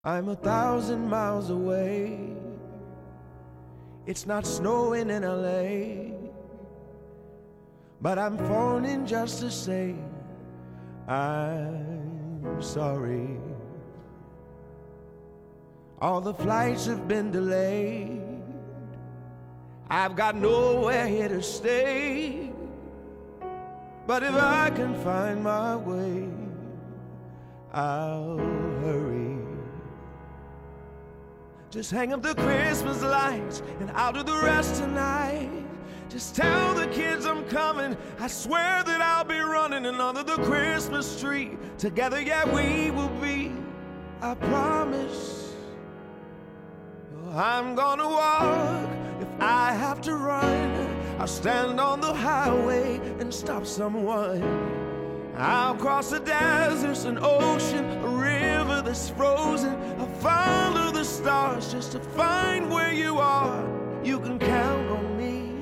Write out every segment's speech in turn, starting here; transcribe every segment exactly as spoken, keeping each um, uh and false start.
I'm a thousand miles away. It's not snowing in L A, but I'm phoning just to say I'm sorry. All the flights have been delayed. I've got nowhere here to stay, but if I can find my way, I'll hurry. Just hang up the Christmas lights and I'll do the rest tonight. Just tell the kids I'm coming. I swear that I'll be running and under the Christmas tree. Together, yeah, we will be, I promise. I'm gonna walk if I have to run. I'll stand on the highway and stop someone. I'll cross the deserts, an ocean, a river that's frozen. I'll follow the stars just to find where you are. You can count on me.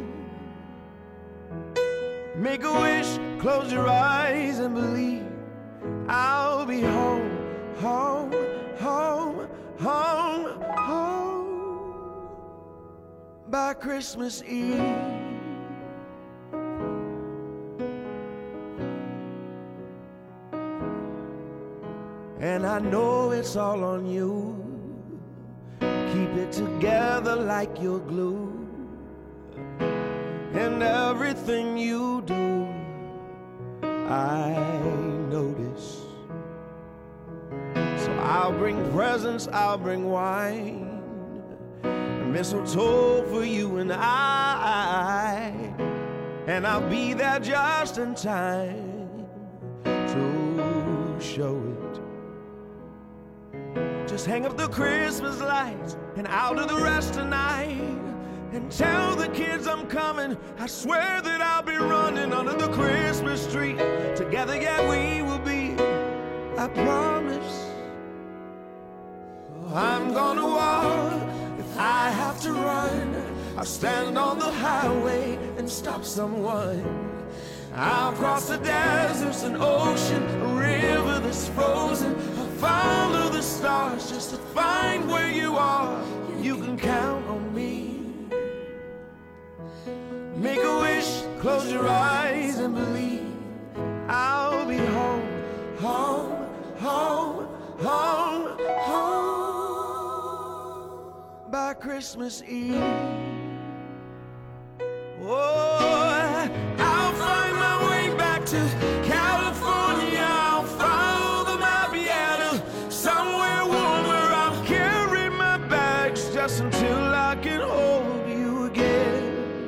Make a wish, close your eyes and believe I'll be home, home, home, home, home by Christmas Eve. And I know it's all on you. Keep it together like you're glue. And everything you do, I notice. So I'll bring presents, I'll bring wine, and mistletoe for you and I. And I'll be there just in time to show it. Just hang up the Christmas lights and I'll do the rest tonight. And tell the kids I'm coming. I swear that I'll be running under the Christmas tree. Together, yeah, we will be, I promise. I'm gonna walk if I have to run. I'll stand on the highway and stop someone. I'll cross the deserts, an ocean, a river that's frozen. I'll follow the stars just to find where you are. You can count on me. Make a wish, close your eyes and believe I'll be home, home, home, home, home by Christmas Eve. Oh, I'll find my way back to California. I'll follow the map, yeah, to somewhere warm where I'll carry my bags just until I can hold you again.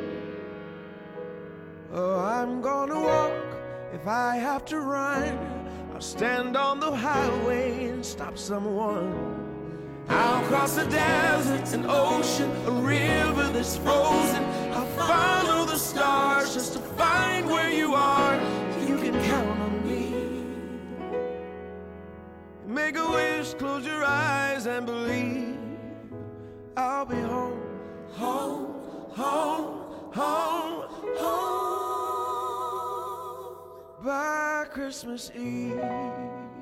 Oh, I'm gonna walk if I have to run. I'll stand on the highway and stop someone. I'll cross the desert, an ocean, a river that's frozen. I'll follow the stars just to find where you are. You can count on me. Make a wish, close your eyes and believe I'll be home, home, home, home, home by Christmas Eve.